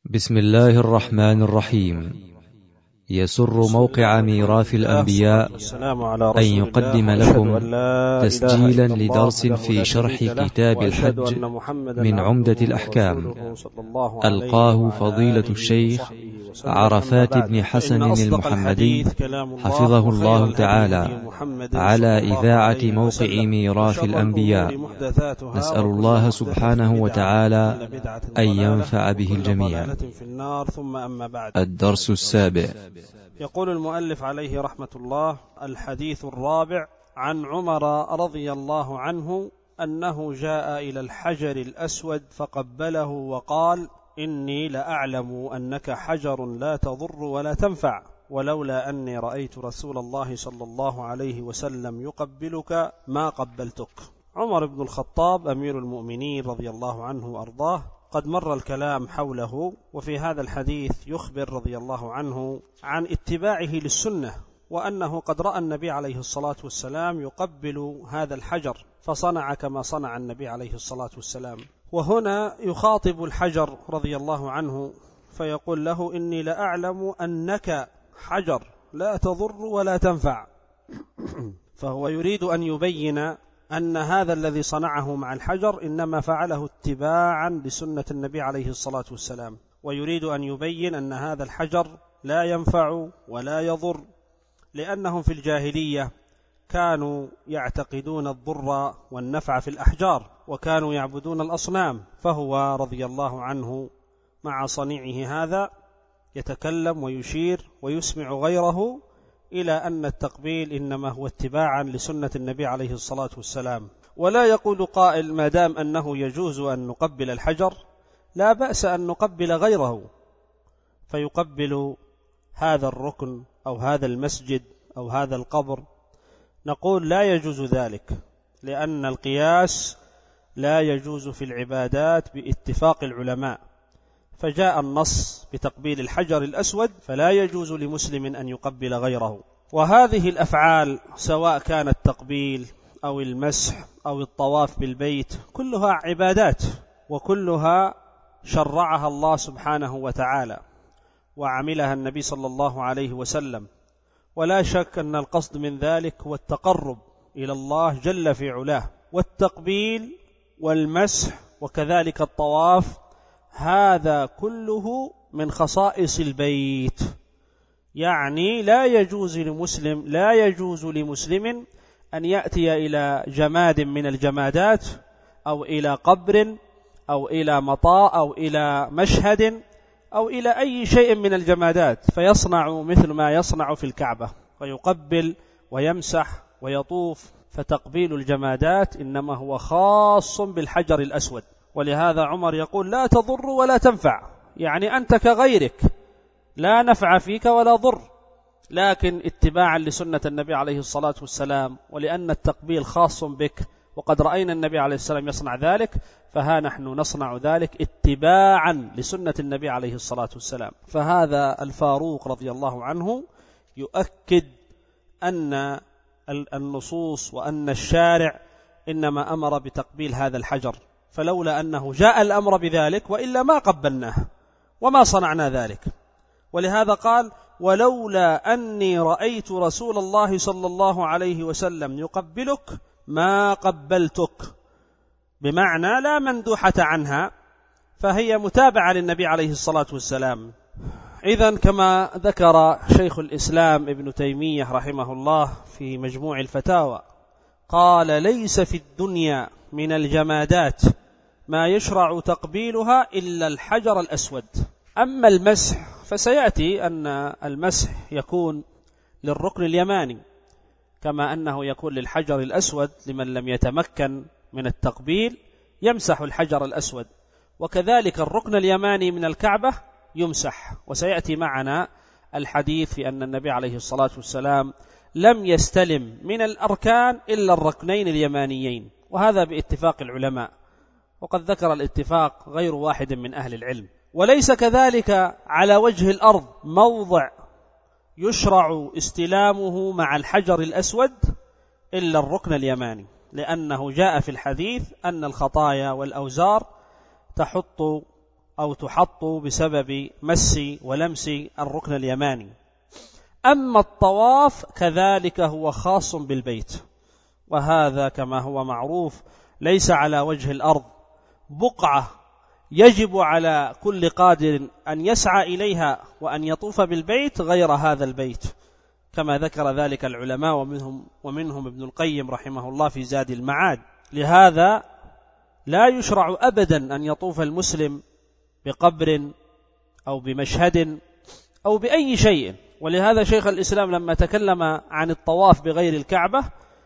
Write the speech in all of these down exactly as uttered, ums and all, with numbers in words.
بسم الله الرحمن الرحيم. يسر موقع ميراث الأنبياء أن يقدم لكم تسجيلا لدرس في شرح كتاب الحج من عمدة الأحكام، ألقاه فضيلة الشيخ عرفات بن حسن المحمدي حفظه الله تعالى على إذاعة موقع ميراث الأنبياء. نسأل الله سبحانه وتعالى أن ينفع به الجميع. الدرس السابع. يقول المؤلف عليه رحمة الله: الحديث الرابع عن عمر رضي الله عنه أنه جاء إلى الحجر الأسود فقبله وقال: إني لأعلم أنك حجر لا تضر ولا تنفع، ولولا أني رأيت رسول الله صلى الله عليه وسلم يقبلك ما قبلتك. عمر بن الخطاب أمير المؤمنين رضي الله عنه وأرضاه قد مر الكلام حوله، وفي هذا الحديث يخبر رضي الله عنه عن اتباعه للسنة، وأنه قد رأى النبي عليه الصلاة والسلام يقبل هذا الحجر فصنع كما صنع النبي عليه الصلاة والسلام. وهنا يخاطب الحجر رضي الله عنه فيقول له: إني لأعلم أنك حجر لا تضر ولا تنفع. فهو يريد أن يبين أن هذا الذي صنعه مع الحجر إنما فعله اتباعا لسنة النبي عليه الصلاة والسلام، ويريد أن يبين أن هذا الحجر لا ينفع ولا يضر، لأنهم في الجاهلية كانوا يعتقدون الضر والنفع في الأحجار، وكانوا يعبدون الأصنام. فهو رضي الله عنه مع صنيعه هذا يتكلم ويشير ويسمع غيره إلى أن التقبيل إنما هو اتباعا لسنة النبي عليه الصلاة والسلام. ولا يقول قائل: ما دام أنه يجوز أن نقبل الحجر لا بأس أن نقبل غيره، فيقبل هذا الركن أو هذا المسجد أو هذا القبر. نقول: لا يجوز ذلك، لأن القياس لا يجوز في العبادات باتفاق العلماء، فجاء النص بتقبيل الحجر الأسود فلا يجوز لمسلم أن يقبل غيره. وهذه الأفعال سواء كان التقبيل أو المسح أو الطواف بالبيت كلها عبادات، وكلها شرعها الله سبحانه وتعالى وعملها النبي صلى الله عليه وسلم، ولا شك أن القصد من ذلك هو التقرب إلى الله جل في علاه. والتقبيل والمسح وكذلك الطواف هذا كله من خصائص البيت، يعني لا يجوز لمسلم لا يجوز لمسلم أن يأتي إلى جماد من الجمادات أو إلى قبر أو إلى مطاء أو إلى مشهد أو إلى أي شيء من الجمادات فيصنع مثل ما يصنع في الكعبة ويقبل ويمسح ويطوف. فتقبيل الجمادات إنما هو خاص بالحجر الأسود. ولهذا عمر يقول: لا تضر ولا تنفع، يعني أنت كغيرك لا نفع فيك ولا ضر، لكن اتباعا لسنة النبي عليه الصلاة والسلام، ولأن التقبيل خاص بك وقد رأينا النبي عليه السلام يصنع ذلك، فها نحن نصنع ذلك اتباعا لسنة النبي عليه الصلاة والسلام. فهذا الفاروق رضي الله عنه يؤكد أن النصوص وأن الشارع إنما أمر بتقبيل هذا الحجر، فلولا أنه جاء الأمر بذلك وإلا ما قبلناه وما صنعنا ذلك. ولهذا قال: ولولا أني رأيت رسول الله صلى الله عليه وسلم يقبلك ما قبلتك، بمعنى لا مندوحة عنها، فهي متابعة للنبي عليه الصلاة والسلام. إذن كما ذكر شيخ الإسلام ابن تيمية رحمه الله في مجموع الفتاوى قال: ليس في الدنيا من الجمادات ما يشرع تقبيلها إلا الحجر الأسود. أما المسح فسيأتي أن المسح يكون للركن اليماني، كما أنه يكون للحجر الأسود لمن لم يتمكن من التقبيل يمسح الحجر الأسود، وكذلك الركن اليماني من الكعبة يمسح. وسيأتي معنا الحديث في أن النبي عليه الصلاة والسلام لم يستلم من الأركان إلا الركنين اليمانيين، وهذا باتفاق العلماء، وقد ذكر الاتفاق غير واحد من أهل العلم. وليس كذلك على وجه الأرض موضع يشرع استلامه مع الحجر الأسود إلا الركن اليماني، لأنه جاء في الحديث أن الخطايا والأوزار تحط أو تحط بسبب مس ولمس الركن اليماني. أما الطواف كذلك هو خاص بالبيت، وهذا كما هو معروف ليس على وجه الأرض بقعة يجب على كل قادر أن يسعى إليها وأن يطوف بالبيت غير هذا البيت، كما ذكر ذلك العلماء ومنهم, ومنهم ابن القيم رحمه الله في زاد المعاد. لهذا لا يشرع أبدا أن يطوف المسلم بقبر أو بمشهد أو بأي شيء. ولهذا شيخ الإسلام لما تكلم عن الطواف بغير الكعبة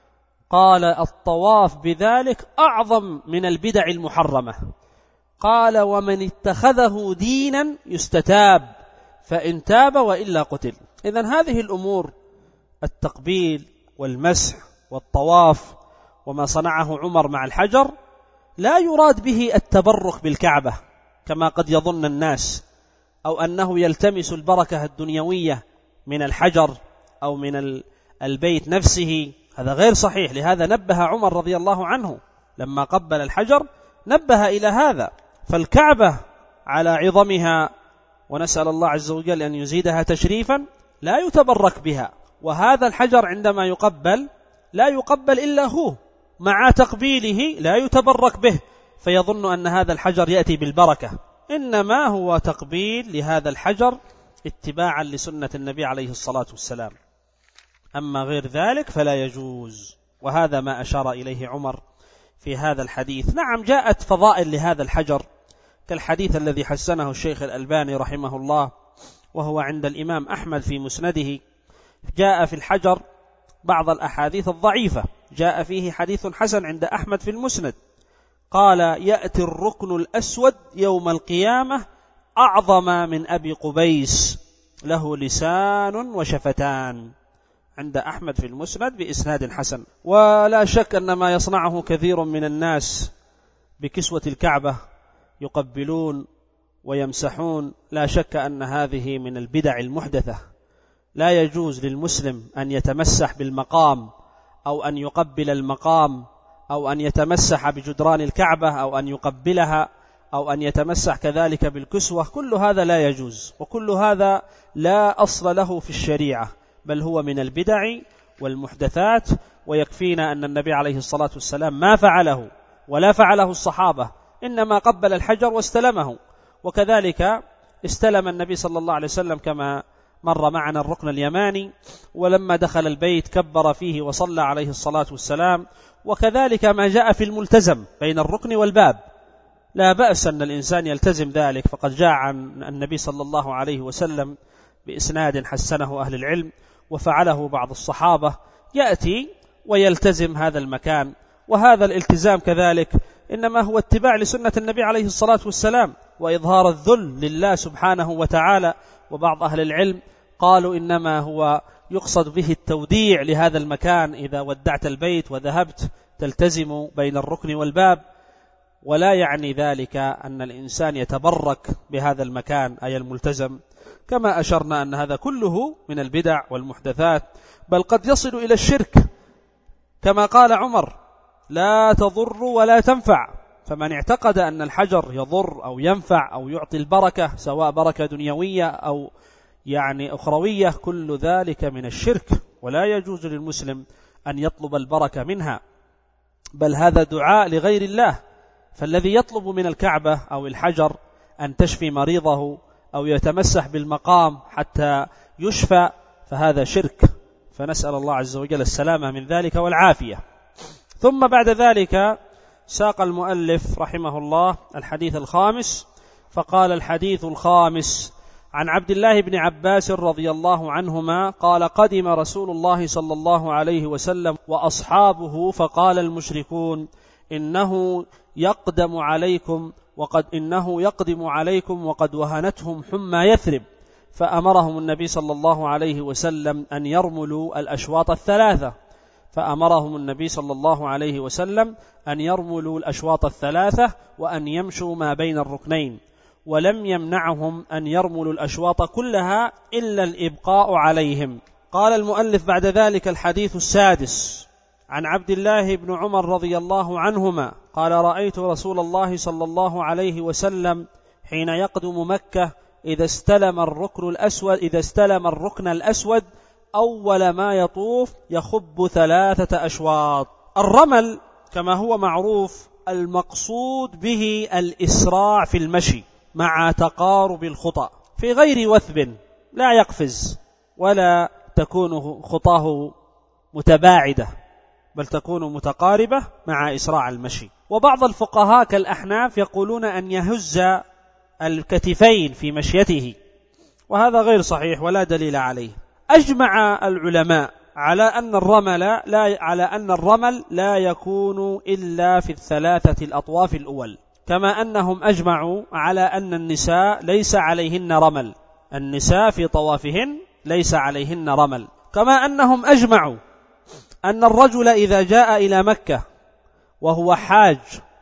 قال الطواف بذلك أعظم من البدع المحرمة. قال ومن اتخذه دينا يستتاب فإن تاب وإلا قتل. إذن هذه الأمور التقبيل والمسح والطواف وما صنعه عمر مع الحجر لا يراد به التبرك بالكعبة كما قد يظن الناس، أو أنه يلتمس البركة الدنيوية من الحجر أو من البيت نفسه، هذا غير صحيح. لهذا نبه عمر رضي الله عنه لما قبل الحجر نبه إلى هذا. فالكعبة على عظمها ونسأل الله عز وجل أن يزيدها تشريفا لا يتبرك بها، وهذا الحجر عندما يقبل لا يقبل إلا هو، مع تقبيله لا يتبرك به فيظن أن هذا الحجر يأتي بالبركة، إنما هو تقبيل لهذا الحجر اتباعا لسنة النبي عليه الصلاة والسلام. أما غير ذلك فلا يجوز، وهذا ما أشار إليه عمر في هذا الحديث. نعم جاءت فضائل لهذا الحجر كالحديث الذي حسنه الشيخ الألباني رحمه الله وهو عند الإمام أحمد في مسنده. جاء في الحجر بعض الأحاديث الضعيفة، جاء فيه حديث حسن عند أحمد في المسند قال يأتي الركن الأسود يوم القيامة أعظم من أبي قبيس له لسان وشفتان، عند أحمد في المسند بإسناد حسن. ولا شك أن ما يصنعه كثير من الناس بكسوة الكعبة يقبلون ويمسحون لا شك أن هذه من البدع المحدثة. لا يجوز للمسلم أن يتمسح بالمقام أو أن يقبل المقام أو أن يتمسح بجدران الكعبة أو أن يقبلها أو أن يتمسح كذلك بالكسوة، كل هذا لا يجوز، وكل هذا لا أصل له في الشريعة، بل هو من البدع والمحدثات. ويكفينا أن النبي عليه الصلاة والسلام ما فعله ولا فعله الصحابة، إنما قبل الحجر واستلمه، وكذلك استلم النبي صلى الله عليه وسلم كما مر معنا الركن اليماني، ولما دخل البيت كبر فيه وصلى عليه الصلاة والسلام. وكذلك ما جاء في الملتزم بين الركن والباب لا بأس أن الإنسان يلتزم ذلك، فقد جاء عن النبي صلى الله عليه وسلم بإسناد حسنه أهل العلم وفعله بعض الصحابة، يأتي ويلتزم هذا المكان. وهذا الالتزام كذلك إنما هو اتباع لسنة النبي عليه الصلاة والسلام وإظهار الذل لله سبحانه وتعالى. وبعض أهل العلم قالوا إنما هو يقصد به التوديع لهذا المكان، إذا ودعت البيت وذهبت تلتزم بين الركن والباب، ولا يعني ذلك أن الإنسان يتبرك بهذا المكان أي الملتزم، كما أشرنا أن هذا كله من البدع والمحدثات، بل قد يصل إلى الشرك كما قال عمر لا تضر ولا تنفع. فمن اعتقد أن الحجر يضر أو ينفع أو يعطي البركة سواء بركة دنيوية أو يعني أخروية، كل ذلك من الشرك، ولا يجوز للمسلم أن يطلب البركة منها، بل هذا دعاء لغير الله. فالذي يطلب من الكعبة أو الحجر أن تشفي مريضه أو يتمسح بالمقام حتى يشفى فهذا شرك، فنسأل الله عز وجل السلامة من ذلك والعافية. ثم بعد ذلك ساق المؤلف رحمه الله الحديث الخامس، فقال الحديث الخامس عن عبد الله بن عباس رضي الله عنهما قال قدم رسول الله صلى الله عليه وسلم وأصحابه فقال المشركون إنه يقدم عليكم وقد إنه يقدم عليكم وقد وهنتهم حمى يثرب، فأمرهم النبي صلى الله عليه وسلم أن يرملوا الأشواط الثلاثة فأمرهم النبي صلى الله عليه وسلم أن يرملوا الأشواط الثلاثة وأن يمشوا ما بين الركنين، ولم يمنعهم أن يرملوا الأشواط كلها إلا الإبقاء عليهم. قال المؤلف بعد ذلك الحديث السادس عن عبد الله بن عمر رضي الله عنهما قال رأيت رسول الله صلى الله عليه وسلم حين يقدم مكة إذا استلم الركن الأسود إذا استلم الركن الأسود أول ما يطوف يخب ثلاثة أشواط. الرمل كما هو معروف المقصود به الإسراع في المشي مع تقارب الخطى في غير وثب، لا يقفز ولا تكون خطاه متباعدة بل تكون متقاربة مع إسراع المشي. وبعض الفقهاء كالأحناف يقولون أن يهز الكتفين في مشيته، وهذا غير صحيح ولا دليل عليه. أجمع العلماء على أن الرمل لا على أن الرمل لا يكون إلا في الثلاثة الأطواف الأول، كما أنهم أجمعوا على أن النساء ليس عليهن رمل، النساء في طوافهن ليس عليهن رمل، كما أنهم أجمعوا أن الرجل إذا جاء إلى مكة وهو حاج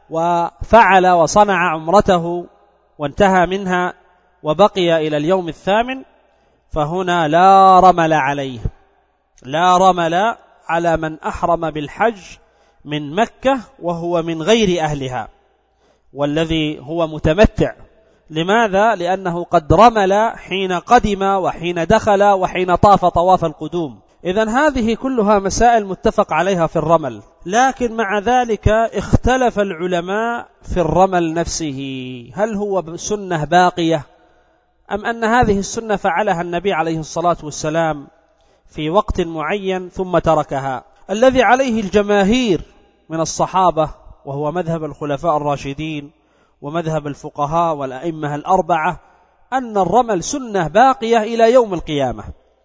وفعل وصنع عمرته وانتهى منها وبقي إلى اليوم الثامن فهنا لا رمل عليه، لا رمل على من أحرم بالحج من مكة وهو من غير أهلها والذي هو متمتع. لماذا؟ لأنه قد رمل حين قدم وحين دخل وحين طاف طواف القدوم. إذن هذه كلها مسائل متفق عليها في الرمل، لكن مع ذلك اختلف العلماء في الرمل نفسه، هل هو سنة باقية أم أن هذه السنة فعلها النبي عليه الصلاة والسلام في وقت معين ثم تركها. الذي عليه الجماهير من الصحابة وهو مذهب الخلفاء الراشدين ومذهب الفقهاء والأئمة الأربعة أن الرمل سنة باقية إلى يوم القيامة.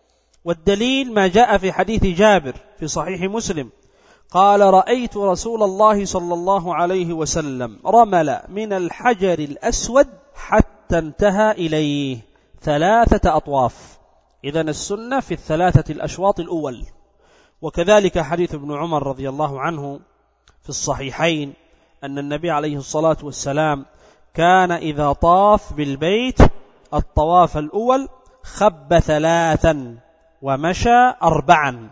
والدليل ما جاء في حديث جابر في صحيح مسلم قال: رأيت رسول الله صلى الله عليه وسلم رمل من الحجر الأسود حتى انتهى إليه ثلاثة أطواف. إذن السنة في الثلاثة الأشواط الأول. وكذلك حديث ابن عمر رضي الله عنه في الصحيحين أن النبي عليه الصلاة والسلام كان إذا طاف بالبيت الطواف الأول خب ثلاثا ومشى أربعا.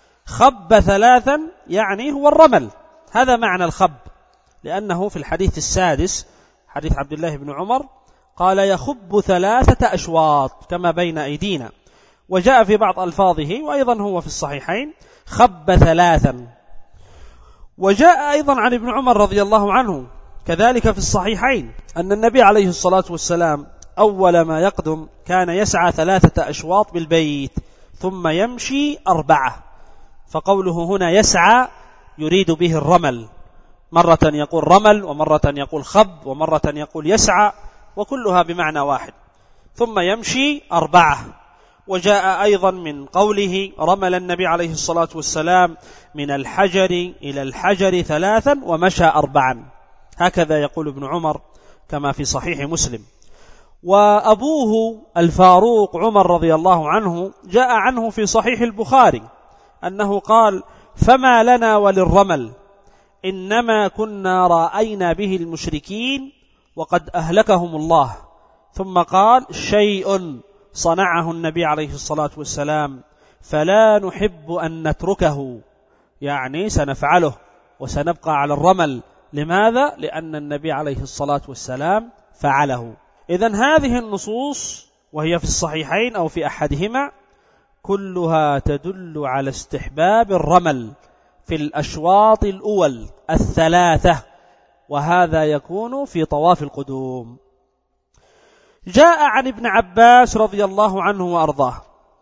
خب ثلاثا يعني هو الرمل، هذا معنى الخب، لأنه في الحديث السادس حديث عبد الله بن عمر قال: يخب ثلاثة أشواط كما بين أيدينا. وجاء في بعض ألفاظه وأيضا هو في الصحيحين خب ثلاثا. وجاء أيضا عن ابن عمر رضي الله عنه كذلك في الصحيحين أن النبي عليه الصلاة والسلام أول ما يقدم كان يسعى ثلاثة أشواط بالبيت ثم يمشي أربعة. فقوله هنا يسعى يريد به الرمل، مرة يقول رمل ومرة يقول خب ومرة يقول يسعى، وكلها بمعنى واحد. ثم يمشي أربعة. وجاء أيضا من قوله رمل النبي عليه الصلاة والسلام من الحجر إلى الحجر ثلاثا ومشى أربعا، هكذا يقول ابن عمر كما في صحيح مسلم. وأبوه الفاروق عمر رضي الله عنه جاء عنه في صحيح البخاري أنه قال: فما لنا وللرمل إنما كنا رأينا به المشركين وقد أهلكهم الله. ثم قال: شيء صنعه النبي عليه الصلاة والسلام فلا نحب أن نتركه، يعني سنفعله وسنبقى على الرمل. لماذا؟ لأن النبي عليه الصلاة والسلام فعله. إذن هذه النصوص وهي في الصحيحين أو في أحدهما كلها تدل على استحباب الرمل في الأشواط الأول الثلاثة، وهذا يكون في طواف القدوم. جاء عن ابن عباس رضي الله عنه وأرضاه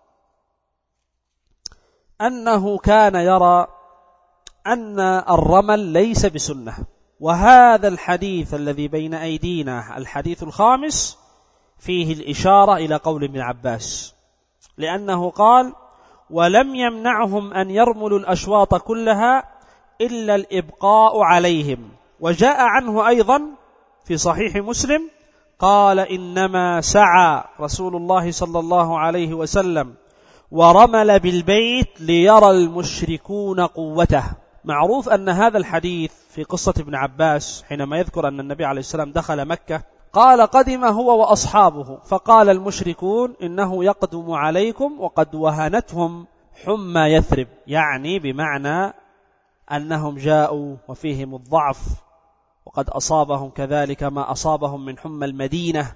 أنه كان يرى أن الرمل ليس بسنة، وهذا الحديث الذي بين أيدينا الحديث الخامس فيه الإشارة إلى قول ابن عباس، لأنه قال: ولم يمنعهم أن يرملوا الأشواط كلها إلا الإبقاء عليهم. وجاء عنه أيضا في صحيح مسلم قال: إنما سعى رسول الله صلى الله عليه وسلم ورمل بالبيت ليرى المشركون قوته. معروف أن هذا الحديث في قصة ابن عباس حينما يذكر أن النبي عليه السلام دخل مكة قال: قدم هو وأصحابه فقال المشركون إنه يقدم عليكم وقد وهنتهم حمى يثرب، يعني بمعنى أنهم جاءوا وفيهم الضعف وقد أصابهم كذلك ما أصابهم من حمى المدينة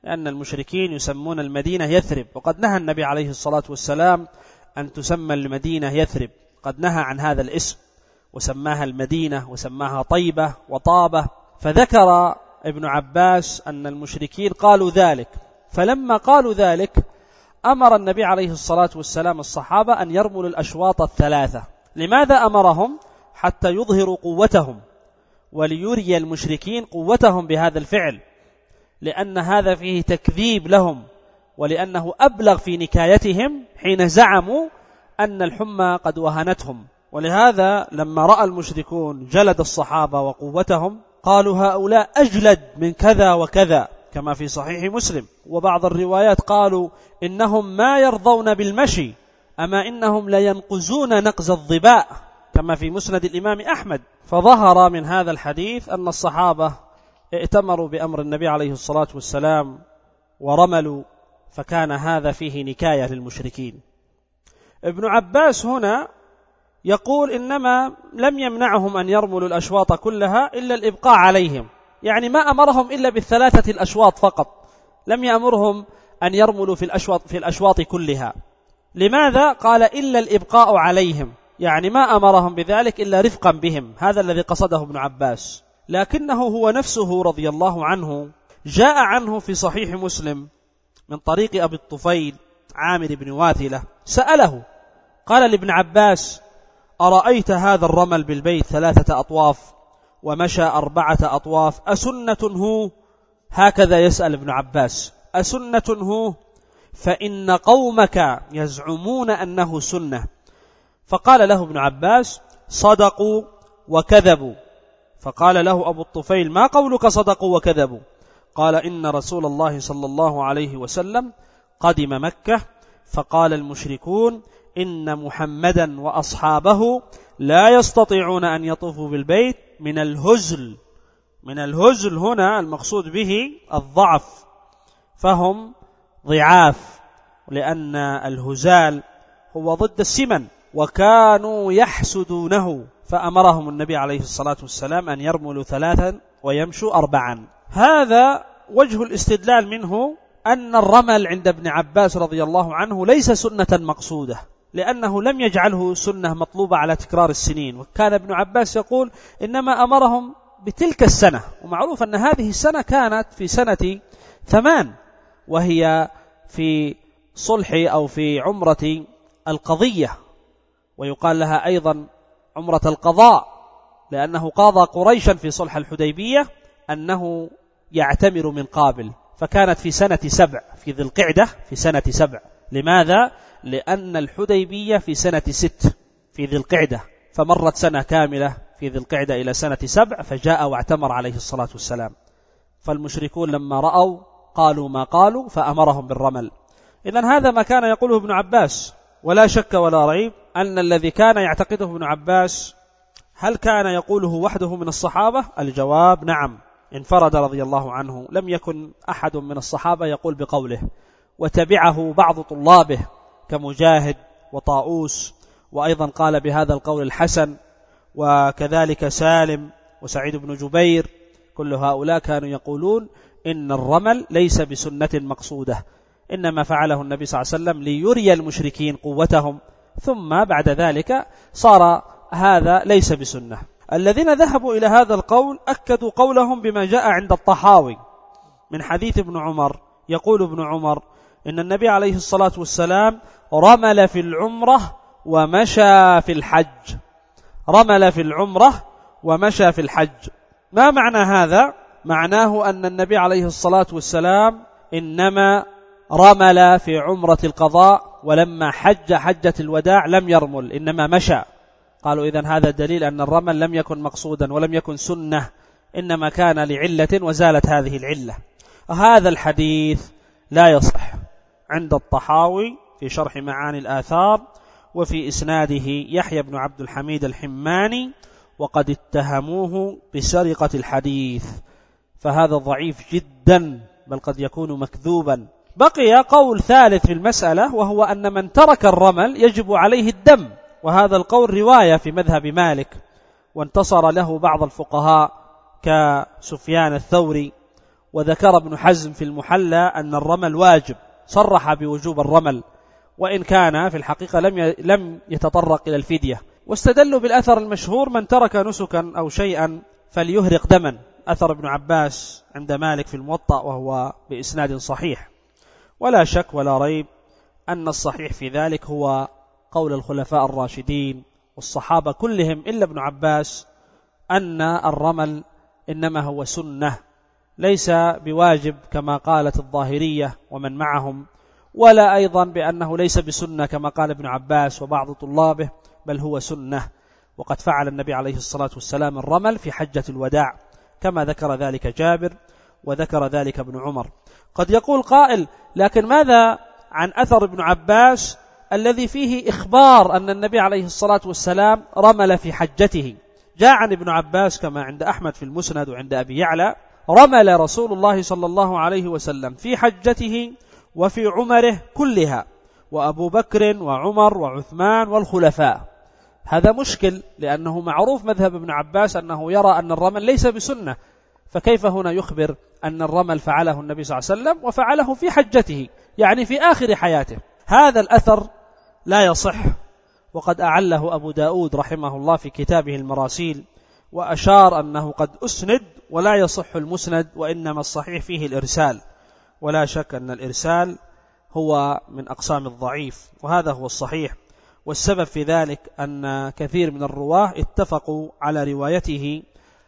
لأن المشركين يسمون المدينة يثرب، وقد نهى النبي عليه الصلاة والسلام أن تسمى المدينة يثرب، قد نهى عن هذا الاسم وسماها المدينة وسماها طيبة وطابة. فذكر ابن عباس أن المشركين قالوا ذلك، فلما قالوا ذلك أمر النبي عليه الصلاة والسلام الصحابة أن يرملوا الأشواط الثلاثة. لماذا أمرهم؟ حتى يظهروا قوتهم وليري المشركين قوتهم بهذا الفعل، لأن هذا فيه تكذيب لهم، ولأنه أبلغ في نكايتهم حين زعموا أن الحمى قد وهنتهم. ولهذا لما رأى المشركون جلد الصحابة وقوتهم قالوا هؤلاء أجلد من كذا وكذا، كما في صحيح مسلم. وبعض الروايات قالوا إنهم ما يرضون بالمشي، أما إنهم لينقزون نقز الظباء، كما في مسند الإمام أحمد. فظهر من هذا الحديث أن الصحابة ائتمروا بأمر النبي عليه الصلاة والسلام ورملوا، فكان هذا فيه نكاية للمشركين. ابن عباس هنا يقول إنما لم يمنعهم أن يرملوا الأشواط كلها إلا الإبقاء عليهم، يعني ما أمرهم إلا بالثلاثة الأشواط فقط، لم يأمرهم أن يرملوا في الأشواط, في الأشواط كلها. لماذا؟ قال إلا الإبقاء عليهم، يعني ما أمرهم بذلك إلا رفقا بهم، هذا الذي قصده ابن عباس. لكنه هو نفسه رضي الله عنه جاء عنه في صحيح مسلم من طريق أبي الطفيل عامر بن واثلة، سأله قال لابن عباس أرأيت هذا الرمل بالبيت ثلاثة أطواف ومشى أربعة أطواف أسنة هو؟ هكذا يسأل ابن عباس، أسنة هو؟ فإن قومك يزعمون أنه سنة. فقال له ابن عباس صدقوا وكذبوا. فقال له أبو الطفيل ما قولك صدقوا وكذبوا؟ قال إن رسول الله صلى الله عليه وسلم قدم مكة فقال المشركون إن محمدا وأصحابه لا يستطيعون أن يطوفوا بالبيت من الهزل. من الهزل هنا المقصود به الضعف، فهم ضعاف، لأن الهزال هو ضد السمن، وكانوا يحسدونه، فأمرهم النبي عليه الصلاة والسلام أن يرملوا ثلاثا ويمشوا أربعا. هذا وجه الاستدلال منه أن الرمل عند ابن عباس رضي الله عنه ليس سنة مقصودة، لأنه لم يجعله سنة مطلوبة على تكرار السنين. وكان ابن عباس يقول إنما أمرهم بتلك السنة، ومعروف أن هذه السنة كانت في سنة ثمان، وهي في صلح أو في عمرة القضية، ويقال لها أيضا عمرة القضاء، لأنه قاضى قريشا في صلح الحديبية أنه يعتمر من قابل، فكانت في سنة سبع في ذي القعدة في سنة سبع. لماذا؟ لأن الحديبية في سنة ست في ذي القعدة، فمرت سنة كاملة في ذي القعدة إلى سنة سبع، فجاء واعتمر عليه الصلاة والسلام. فالمشركون لما رأوا قالوا ما قالوا فأمرهم بالرمل. إذن هذا ما كان يقوله ابن عباس، ولا شك ولا ريب أن الذي كان يعتقده ابن عباس هل كان يقوله وحده من الصحابة؟ الجواب نعم، انفرد رضي الله عنه، لم يكن أحد من الصحابة يقول بقوله، وتبعه بعض طلابه كمجاهد وطاؤوس، وأيضا قال بهذا القول الحسن، وكذلك سالم وسعيد بن جبير، كل هؤلاء كانوا يقولون إن الرمل ليس بسنة مقصودة، إنما فعله النبي صلى الله عليه وسلم ليري المشركين قوتهم، ثم بعد ذلك صار هذا ليس بسنة. الذين ذهبوا إلى هذا القول أكدوا قولهم بما جاء عند الطحاوي من حديث ابن عمر، يقول ابن عمر إن النبي عليه الصلاة والسلام رمل في العمرة ومشى في الحج. رمل في العمرة ومشى في الحج. ما معنى هذا؟ معناه أن النبي عليه الصلاة والسلام إنما رمل في عمرة القضاء، ولما حج حجة الوداع لم يرمل، إنما مشى. قالوا إذن هذا دليل أن الرمل لم يكن مقصودا ولم يكن سنة، إنما كان لعلة وزالت هذه العلة. هذا الحديث لا يصح عند الطحاوي في شرح معاني الآثار، وفي إسناده يحيى بن عبد الحميد الحماني، وقد اتهموه بسرقة الحديث، فهذا ضعيف جدا، بل قد يكون مكذوبا. بقي قول ثالث في المسألة، وهو أن من ترك الرمل يجب عليه الدم، وهذا القول رواية في مذهب مالك، وانتصر له بعض الفقهاء كسفيان الثوري وذكر ابن حزم في المحلى أن الرمل واجب، صرح بوجوب الرمل، وإن كان في الحقيقة لم لم يتطرق إلى الفدية. واستدلوا بالأثر المشهور: من ترك نسكا أو شيئا فليهرق دما، أثر ابن عباس عند مالك في الموطأ، وهو بإسناد صحيح. ولا شك ولا ريب أن الصحيح في ذلك هو قول الخلفاء الراشدين والصحابة كلهم إلا ابن عباس، أن الرمل إنما هو سنة ليس بواجب كما قالت الظاهرية ومن معهم، ولا أيضا بأنه ليس بسنة كما قال ابن عباس وبعض طلابه، بل هو سنة. وقد فعل النبي عليه الصلاة والسلام الرمل في حجة الوداع كما ذكر ذلك جابر وذكر ذلك ابن عمر. قد يقول قائل: لكن ماذا عن أثر ابن عباس الذي فيه إخبار أن النبي عليه الصلاة والسلام رمل في حجته؟ جاء عن ابن عباس كما عند أحمد في المسند وعند أبي يعلى: رمل رسول الله صلى الله عليه وسلم في حجته وفي عمره كلها، وأبو بكر وعمر وعثمان والخلفاء. هذا مشكل، لأنه معروف مذهب ابن عباس أنه يرى أن الرمل ليس بسنة، فكيف هنا يخبر أن الرمل فعله النبي صلى الله عليه وسلم وفعله في حجته، يعني في آخر حياته؟ هذا الأثر لا يصح، وقد أعله أبو داود رحمه الله في كتابه المراسيل، وأشار أنه قد أسند ولا يصح المسند، وإنما الصحيح فيه الإرسال. ولا شك أن الإرسال هو من أقسام الضعيف، وهذا هو الصحيح. والسبب في ذلك أن كثير من الرواه اتفقوا على روايته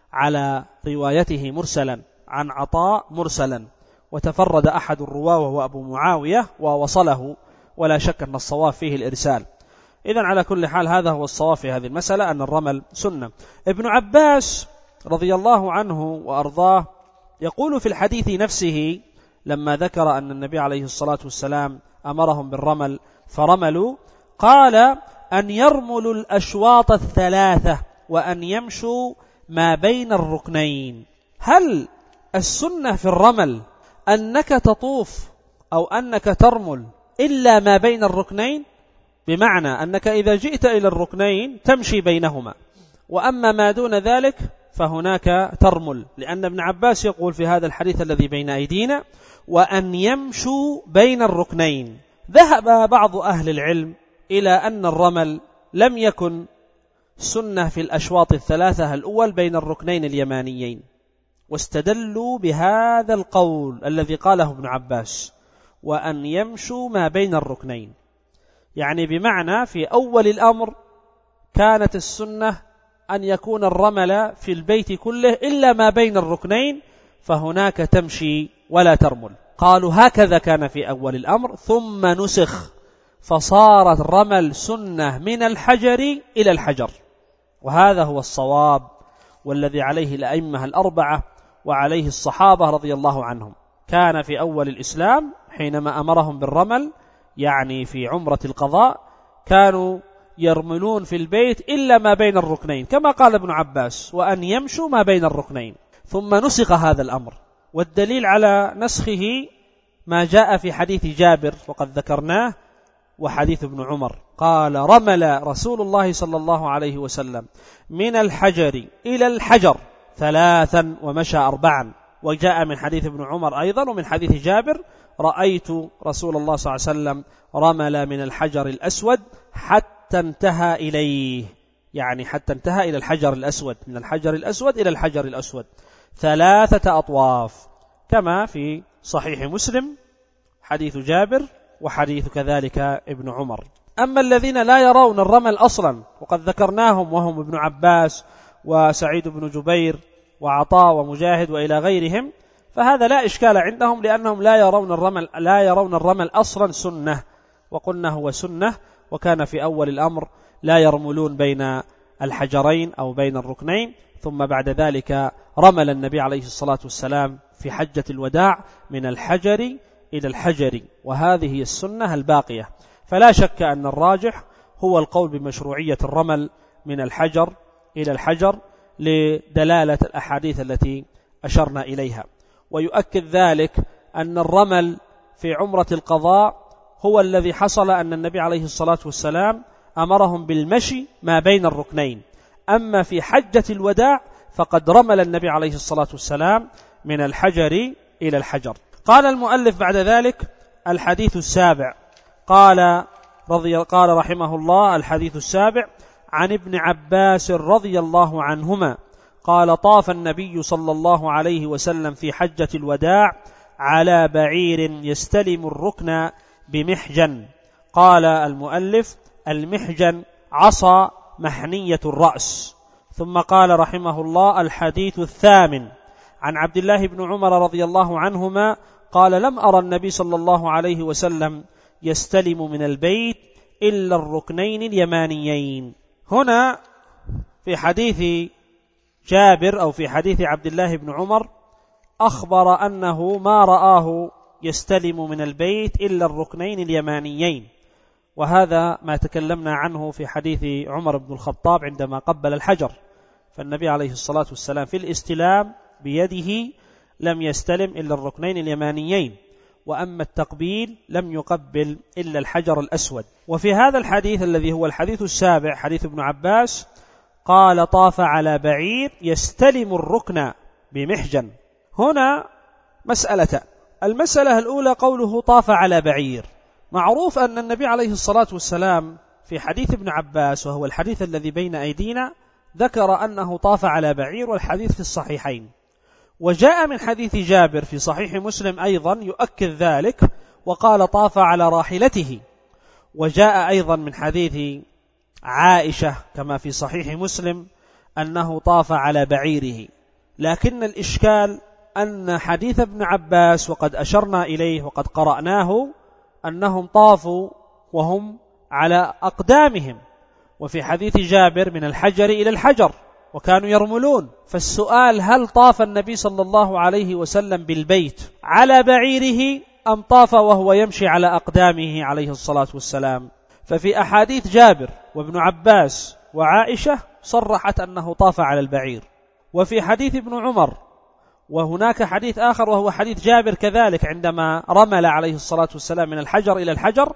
على روايته مرسلا عن عطاء مرسلا، وتفرد أحد الرواه وهو أبو معاوية ووصله، ولا شك أن الصواب فيه الإرسال. إذن على كل حال هذا هو الصواب في هذه المسألة، أن الرمل سنة. ابن عباس رضي الله عنه وأرضاه يقول في الحديث نفسه لما ذكر أن النبي عليه الصلاة والسلام أمرهم بالرمل فرملوا، قال: أن يرملوا الأشواط الثلاثة وأن يمشوا ما بين الركنين. هل السنة في الرمل أنك تطوف أو أنك ترمل إلا ما بين الركنين؟ بمعنى أنك إذا جئت إلى الركنين تمشي بينهما، وأما ما دون ذلك فهناك ترمل، لأن ابن عباس يقول في هذا الحديث الذي بين أيدينا: وأن يمشوا بين الركنين. ذهب بعض أهل العلم إلى أن الرمل لم يكن سنة في الأشواط الثلاثة الأول بين الركنين اليمانيين، واستدلوا بهذا القول الذي قاله ابن عباس: وأن يمشوا ما بين الركنين، يعني بمعنى في أول الأمر كانت السنة أن يكون الرمل في البيت كله إلا ما بين الركنين، فهناك تمشي ولا ترمل. قالوا هكذا كان في أول الأمر، ثم نسخ فصار الرمل سنة من الحجر إلى الحجر. وهذا هو الصواب والذي عليه الأئمة الأربعة وعليه الصحابة رضي الله عنهم. كان في أول الإسلام حينما أمرهم بالرمل، يعني في عمرة القضاء، كانوا يرملون في البيت إلا ما بين الركنين كما قال ابن عباس: وأن يمشوا ما بين الركنين. ثم نسخ هذا الأمر، والدليل على نسخه ما جاء في حديث جابر وقد ذكرناه، وحديث ابن عمر قال: رمل رسول الله صلى الله عليه وسلم من الحجر إلى الحجر ثلاثا ومشى أربعا. وجاء من حديث ابن عمر أيضا ومن حديث جابر: رأيت رسول الله صلى الله عليه وسلم رمل من الحجر الأسود حتى انتهى إليه، يعني حتى انتهى إلى الحجر الأسود، من الحجر الأسود إلى الحجر الأسود ثلاثة أطواف، كما في صحيح مسلم حديث جابر وحديث كذلك ابن عمر. أما الذين لا يرون الرمل أصلا وقد ذكرناهم، وهم ابن عباس وسعيد بن جبير وعطاء ومجاهد وإلى غيرهم، فهذا لا إشكال عندهم، لأنهم لا يرون الرمل لا يرون الرمل أصلا سنة، وقلنا هو سنة، وكان في أول الأمر لا يرملون بين الحجرين أو بين الركنين. ثم بعد ذلك رمل النبي عليه الصلاة والسلام في حجة الوداع من الحجر إلى الحجر، وهذه السنة الباقية. فلا شك أن الراجح هو القول بمشروعية الرمل من الحجر إلى الحجر لدلالة الأحاديث التي أشرنا إليها. ويؤكد ذلك أن الرمل في عمرة القضاء هو الذي حصل أن النبي عليه الصلاة والسلام أمرهم بالمشي ما بين الركنين. أما في حجة الوداع فقد رمل النبي عليه الصلاة والسلام من الحجر إلى الحجر. قال المؤلف بعد ذلك: الحديث السابع. قال رضي قال رحمه الله: الحديث السابع عن ابن عباس رضي الله عنهما قال: طاف النبي صلى الله عليه وسلم في حجة الوداع على بعير يستلم الركن بمحجن. قال المؤلف: المحجن عصا محنية الرأس. ثم قال رحمه الله: الحديث الثامن عن عبد الله بن عمر رضي الله عنهما قال: لم أرى النبي صلى الله عليه وسلم يستلم من البيت إلا الركنين اليمانيين. هنا في حديث جابر أو في حديث عبد الله بن عمر أخبر أنه ما رآه يستلم من البيت إلا الركنين اليمانيين، وهذا ما تكلمنا عنه في حديث عمر بن الخطاب عندما قبل الحجر، فالنبي عليه الصلاة والسلام في الاستلام بيده لم يستلم إلا الركنين اليمانيين، وأما التقبيل لم يقبل إلا الحجر الأسود. وفي هذا الحديث الذي هو الحديث السابع حديث ابن عباس قال: طاف على بعير يستلم الركن بمحجن. هنا مسألة. المسألة الأولى قوله طاف على بعير. معروف أن النبي عليه الصلاة والسلام في حديث ابن عباس وهو الحديث الذي بين أيدينا ذكر أنه طاف على بعير، والحديث في الصحيحين. وجاء من حديث جابر في صحيح مسلم أيضا يؤكد ذلك وقال: طاف على راحلته. وجاء أيضا من حديث عائشة كما في صحيح مسلم أنه طاف على بعيره. لكن الإشكال أن حديث ابن عباس وقد أشرنا إليه وقد قرأناه أنهم طافوا وهم على أقدامهم، وفي حديث جابر من الحجر إلى الحجر وكانوا يرملون. فالسؤال: هل طاف النبي صلى الله عليه وسلم بالبيت على بعيره أم طاف وهو يمشي على أقدامه عليه الصلاة والسلام؟ ففي أحاديث جابر وابن عباس وعائشة صرحت أنه طاف على البعير. وفي حديث ابن عمر وهناك حديث آخر وهو حديث جابر كذلك عندما رمل عليه الصلاة والسلام من الحجر إلى الحجر،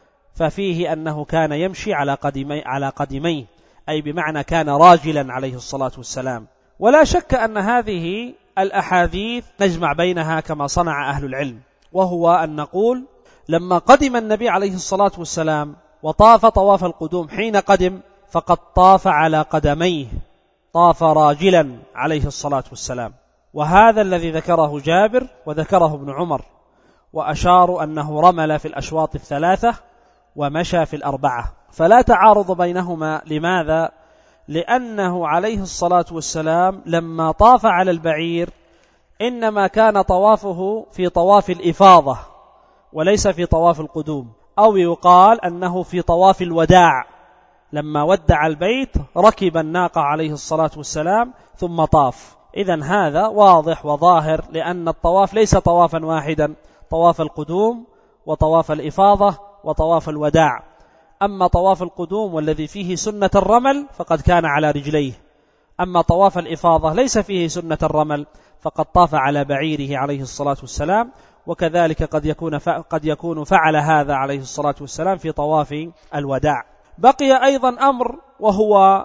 ففيه أنه كان يمشي على قدمي على قدميه، أي بمعنى كان راجلا عليه الصلاة والسلام. ولا شك أن هذه الأحاديث نجمع بينها كما صنع أهل العلم، وهو أن نقول: لما قدم النبي عليه الصلاة والسلام وطاف طواف القدوم، حين قدم فقد طاف على قدميه، طاف راجلا عليه الصلاة والسلام. وهذا الذي ذكره جابر وذكره ابن عمر، وأشاروا أنه رمل في الأشواط الثلاثة ومشى في الأربعة، فلا تعارض بينهما. لماذا؟ لأنه عليه الصلاة والسلام لما طاف على البعير إنما كان طوافه في طواف الإفاضة وليس في طواف القدوم، أو يقال أنه في طواف الوداع، لما ودع البيت ركب الناقة عليه الصلاة والسلام ثم طاف. إذن هذا واضح وظاهر، لأن الطواف ليس طوافا واحدا، طواف القدوم وطواف الإفاضة وطواف الوداع. أما طواف القدوم والذي فيه سنة الرمل فقد كان على رجليه، أما طواف الإفاضة ليس فيه سنة الرمل فقد طاف على بعيره عليه الصلاة والسلام. وكذلك قد يكون قد يكون فعل هذا عليه الصلاة والسلام في طواف الوداع. بقي أيضا أمر، وهو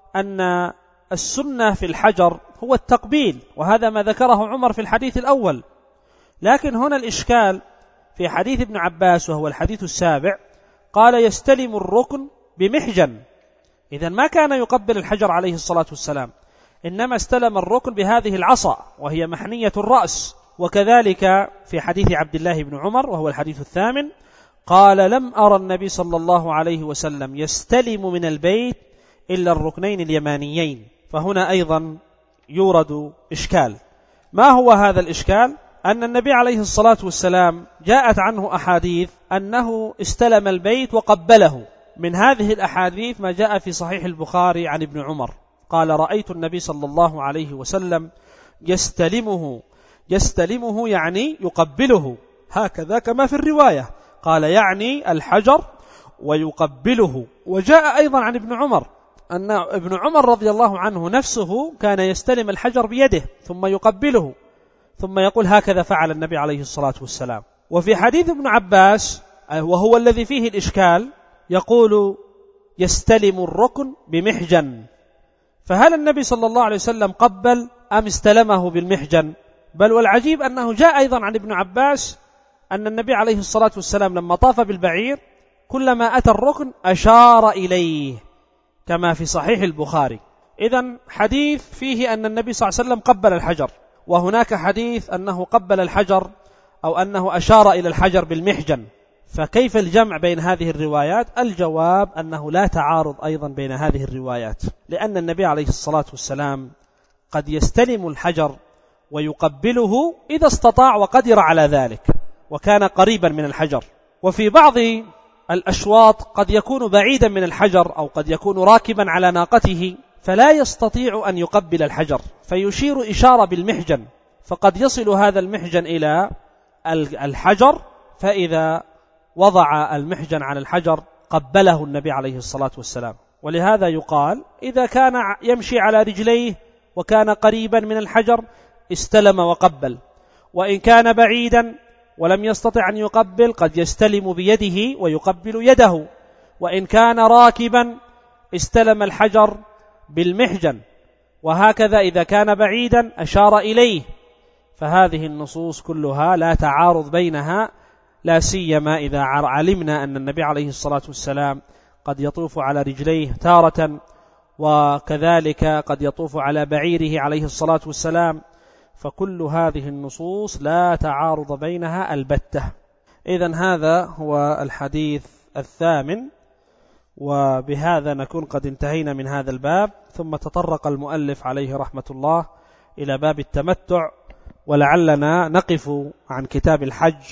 أن السنة في الحجر هو التقبيل، وهذا ما ذكره عمر في الحديث الأول. لكن هنا الإشكال في حديث ابن عباس وهو الحديث السابع قال: يستلم الركن بمحجن. إذن ما كان يقبل الحجر عليه الصلاة والسلام، إنما استلم الركن بهذه العصا وهي محنية الرأس. وكذلك في حديث عبد الله بن عمر وهو الحديث الثامن قال: لم أرى النبي صلى الله عليه وسلم يستلم من البيت إلا الركنين اليمانيين. فهنا أيضا يورد إشكال. ما هو هذا الإشكال؟ أن النبي عليه الصلاة والسلام جاءت عنه أحاديث أنه استلم البيت وقبله. من هذه الأحاديث ما جاء في صحيح البخاري عن ابن عمر قال: رأيت النبي صلى الله عليه وسلم يستلمه يستلمه يعني يقبله، هكذا كما في الرواية، قال يعني الحجر ويقبله. وجاء أيضا عن ابن عمر أن ابن عمر رضي الله عنه نفسه كان يستلم الحجر بيده ثم يقبله ثم يقول: هكذا فعل النبي عليه الصلاة والسلام. وفي حديث ابن عباس وهو الذي فيه الإشكال يقول: يستلم الركن بمحجن. فهل النبي صلى الله عليه وسلم قبل أم استلمه بالمحجن؟ بل والعجيب أنه جاء أيضا عن ابن عباس أن النبي عليه الصلاة والسلام لما طاف بالبعير كلما أتى الركن أشار إليه كما في صحيح البخاري. إذن حديث فيه أن النبي صلى الله عليه وسلم قبل الحجر، وهناك حديث أنه قبل الحجر أو أنه أشار إلى الحجر بالمحجن، فكيف الجمع بين هذه الروايات؟ الجواب أنه لا تعارض أيضا بين هذه الروايات، لأن النبي عليه الصلاة والسلام قد يستلم الحجر ويقبله إذا استطاع وقدر على ذلك وكان قريبا من الحجر، وفي بعض الأشواط قد يكون بعيدا من الحجر أو قد يكون راكبا على ناقته فلا يستطيع أن يقبل الحجر فيشير إشارة بالمحجن، فقد يصل هذا المحجن إلى الحجر، فإذا وضع المحجن على الحجر قبله النبي عليه الصلاة والسلام. ولهذا يقال إذا كان يمشي على رجليه وكان قريبا من الحجر استلم وقبل، وإن كان بعيدا ولم يستطع أن يقبل قد يستلم بيده ويقبل يده، وإن كان راكبا استلم الحجر بالمحجن، وهكذا إذا كان بعيدا أشار إليه. فهذه النصوص كلها لا تعارض بينها، لا سيما إذا علمنا أن النبي عليه الصلاة والسلام قد يطوف على رجليه تارة، وكذلك قد يطوف على بعيره عليه الصلاة والسلام، فكل هذه النصوص لا تعارض بينها البتة. إذن هذا هو الحديث الثامن، وبهذا نكون قد انتهينا من هذا الباب. ثم تطرق المؤلف عليه رحمة الله إلى باب التمتع، ولعلنا نقف عن كتاب الحج،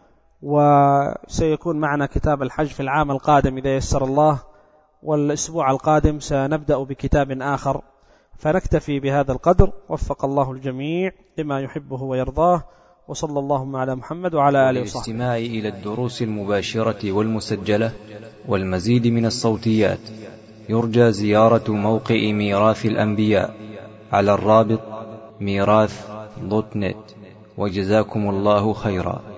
وسيكون معنا كتاب الحج في العام القادم إذا يسر الله، والأسبوع القادم سنبدأ بكتاب آخر، فنكتفي بهذا القدر. وفق الله الجميع لما يحبه ويرضاه، وصلى اللهم على محمد وعلى آله وصحبه. للاستماع إلى الدروس المباشرة والمسجلة والمزيد من الصوتيات يرجى زيارة موقع ميراث الأنبياء على الرابط ميراث دوت نت، وجزاكم الله خيرا.